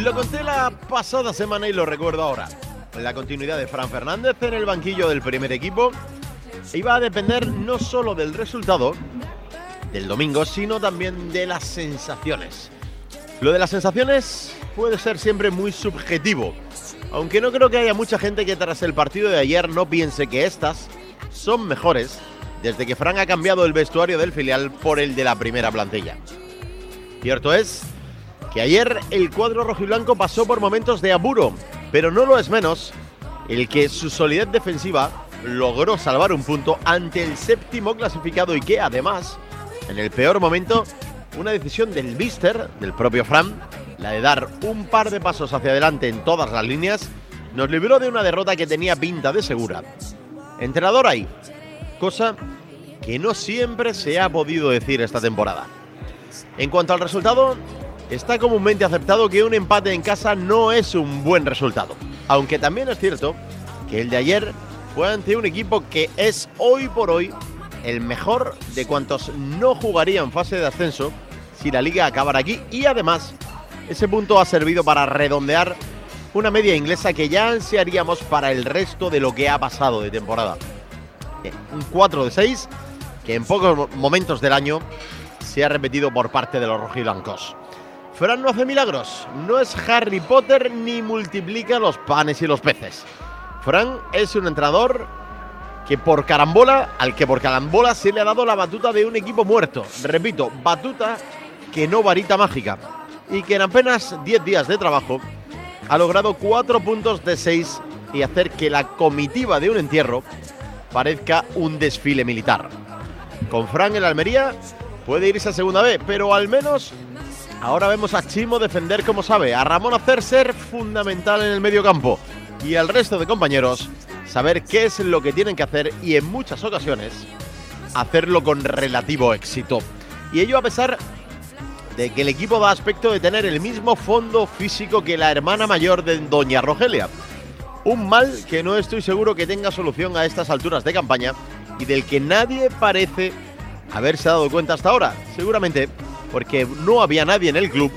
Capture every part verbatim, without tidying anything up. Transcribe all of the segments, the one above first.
Lo conté la pasada semana y lo recuerdo ahora. La continuidad de Fran Fernández en el banquillo del primer equipo iba a depender no solo del resultado del domingo, sino también de las sensaciones. Lo de las sensaciones puede ser siempre muy subjetivo, aunque no creo que haya mucha gente que tras el partido de ayer no piense que estas son mejores desde que Fran ha cambiado el vestuario del filial por el de la primera plantilla. Cierto es que ayer el cuadro rojiblanco pasó por momentos de apuro, pero no lo es menos el que su solidez defensiva logró salvar un punto ante el séptimo clasificado y que además, en el peor momento, una decisión del míster, del propio Fran, la de dar un par de pasos hacia adelante en todas las líneas, nos libró de una derrota que tenía pinta de segura. Entrenador hay, cosa que no siempre se ha podido decir esta temporada. En cuanto al resultado, está comúnmente aceptado que un empate en casa no es un buen resultado, aunque también es cierto que el de ayer fue ante un equipo que es hoy por hoy el mejor de cuantos no jugarían fase de ascenso si la liga acabara aquí, y además ese punto ha servido para redondear una media inglesa que ya ansiaríamos para el resto de lo que ha pasado de temporada. Un cuatro de seis que en pocos momentos del año se ha repetido por parte de los rojiblancos. Fran no hace milagros, no es Harry Potter ni multiplica los panes y los peces. Fran es un entrenador que por carambola, al que por carambola se le ha dado la batuta de un equipo muerto. Repito, batuta que no varita mágica, y que en apenas diez días de trabajo ha logrado cuatro puntos de seis y hacer que la comitiva de un entierro parezca un desfile militar. Con Fran en la Almería puede irse a segunda B, pero al menos ahora vemos a Chimo defender como sabe, a Ramón hacer ser fundamental en el medio campo y al resto de compañeros saber qué es lo que tienen que hacer y en muchas ocasiones hacerlo con relativo éxito. Y ello a pesar de que el equipo da aspecto de tener el mismo fondo físico que la hermana mayor de Doña Rogelia. Un mal que no estoy seguro que tenga solución a estas alturas de campaña y del que nadie parece haberse dado cuenta hasta ahora. Seguramente porque no había nadie en el club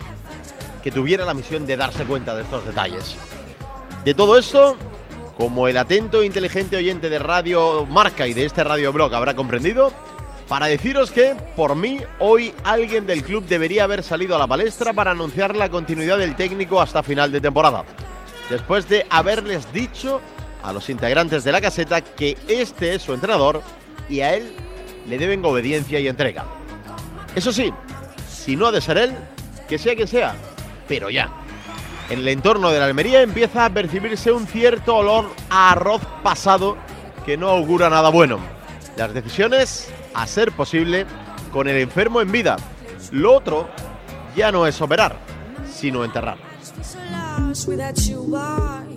que tuviera la misión de darse cuenta de estos detalles. De todo esto, como el atento e inteligente oyente de Radio Marca y de este Radio Blog habrá comprendido, para deciros que, por mí, hoy alguien del club debería haber salido a la palestra para anunciar la continuidad del técnico hasta final de temporada, después de haberles dicho a los integrantes de la caseta que este es su entrenador y a él le deben obediencia y entrega. Eso sí, si no ha de ser él, que sea quien sea, pero ya. En el entorno de la Almería empieza a percibirse un cierto olor a arroz pasado que no augura nada bueno. Las decisiones, a ser posible, con el enfermo en vida. Lo otro ya no es operar, sino enterrar.